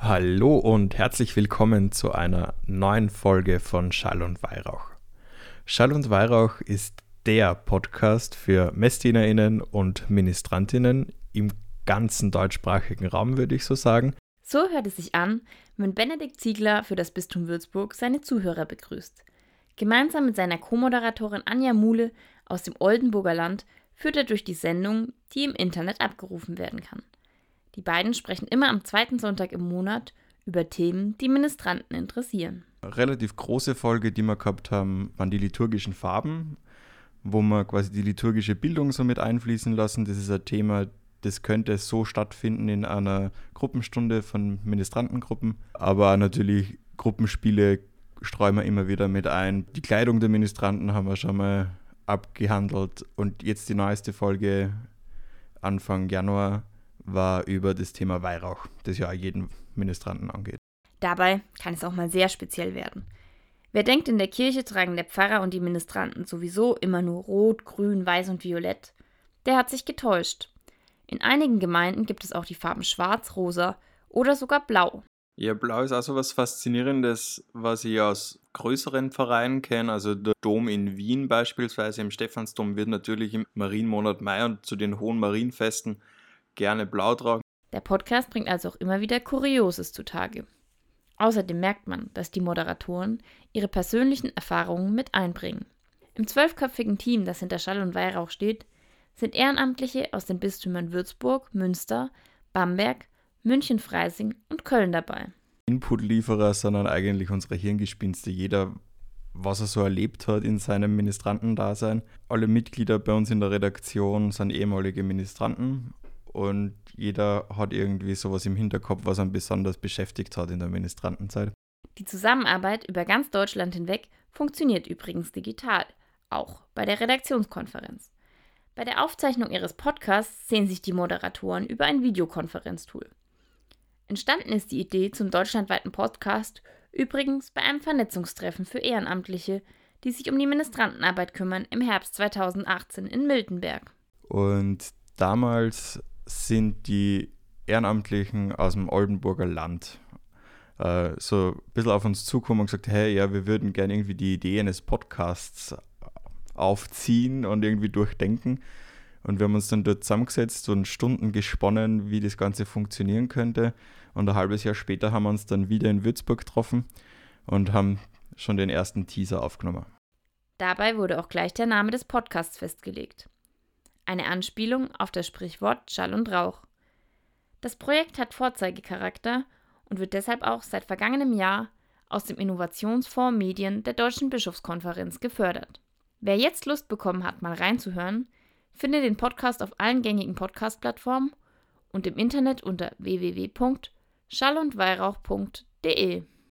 Hallo und herzlich willkommen zu einer neuen Folge von Schall und Weihrauch. Schall und Weihrauch ist der Podcast für MessdienerInnen und MinistrantInnen im ganzen deutschsprachigen Raum, würde ich so sagen. So hört es sich an, wenn Benedikt Ziegler für das Bistum Würzburg seine Zuhörer begrüßt. Gemeinsam mit seiner Co-Moderatorin Anja Muhle aus dem Oldenburger Land führt er durch die Sendung, die im Internet abgerufen werden kann. Die beiden sprechen immer am zweiten Sonntag im Monat über Themen, die Ministranten interessieren. Eine relativ große Folge, die wir gehabt haben, waren die liturgischen Farben, wo wir quasi die liturgische Bildung so mit einfließen lassen. Das ist ein Thema, das könnte so stattfinden in einer Gruppenstunde von Ministrantengruppen, aber natürlich Gruppenspiele streuen wir immer wieder mit ein. Die Kleidung der Ministranten haben wir schon mal abgehandelt und jetzt die neueste Folge Anfang Januar war über das Thema Weihrauch, das ja jeden Ministranten angeht. Dabei kann es auch mal sehr speziell werden. Wer denkt, in der Kirche tragen der Pfarrer und die Ministranten sowieso immer nur Rot, Grün, Weiß und Violett, der hat sich getäuscht. In einigen Gemeinden gibt es auch die Farben Schwarz, Rosa oder sogar Blau. Ja, Blau ist auch so was Faszinierendes, was ich aus größeren Vereinen kenne. Also der Dom in Wien beispielsweise, im Stephansdom, wird natürlich im Marienmonat Mai und zu den hohen Marienfesten gerne blau tragen. Der Podcast bringt also auch immer wieder Kurioses zutage. Außerdem merkt man, dass die Moderatoren ihre persönlichen Erfahrungen mit einbringen. Im 12-köpfigen Team, das hinter Schall und Weihrauch steht, sind Ehrenamtliche aus den Bistümern Würzburg, Münster, Bamberg, München-Freising und Köln dabei. Inputlieferer, sondern eigentlich unsere Hirngespinste. Jeder, was er so erlebt hat in seinem Ministrantendasein. Alle Mitglieder bei uns in der Redaktion sind ehemalige Ministranten und jeder hat irgendwie sowas im Hinterkopf, was ihn besonders beschäftigt hat in der Ministrantenzeit. Die Zusammenarbeit über ganz Deutschland hinweg funktioniert übrigens digital, auch bei der Redaktionskonferenz. Bei der Aufzeichnung ihres Podcasts sehen sich die Moderatoren über ein Videokonferenztool. Entstanden ist die Idee zum deutschlandweiten Podcast übrigens bei einem Vernetzungstreffen für Ehrenamtliche, die sich um die Ministrantenarbeit kümmern, im Herbst 2018 in Miltenberg. Und damals sind die Ehrenamtlichen aus dem Oldenburger Land so ein bisschen auf uns zukommen und gesagt, hey, ja, wir würden gerne irgendwie die Idee eines Podcasts aufziehen und irgendwie durchdenken. Und wir haben uns dann dort zusammengesetzt und Stunden gesponnen, wie das Ganze funktionieren könnte. Und ein halbes Jahr später haben wir uns dann wieder in Würzburg getroffen und haben schon den ersten Teaser aufgenommen. Dabei wurde auch gleich der Name des Podcasts festgelegt. Eine Anspielung auf das Sprichwort Schall und Rauch. Das Projekt hat Vorzeigecharakter und wird deshalb auch seit vergangenem Jahr aus dem Innovationsfonds Medien der Deutschen Bischofskonferenz gefördert. Wer jetzt Lust bekommen hat, mal reinzuhören, findet den Podcast auf allen gängigen Podcast-Plattformen und im Internet unter www.schallundweihrauch.de.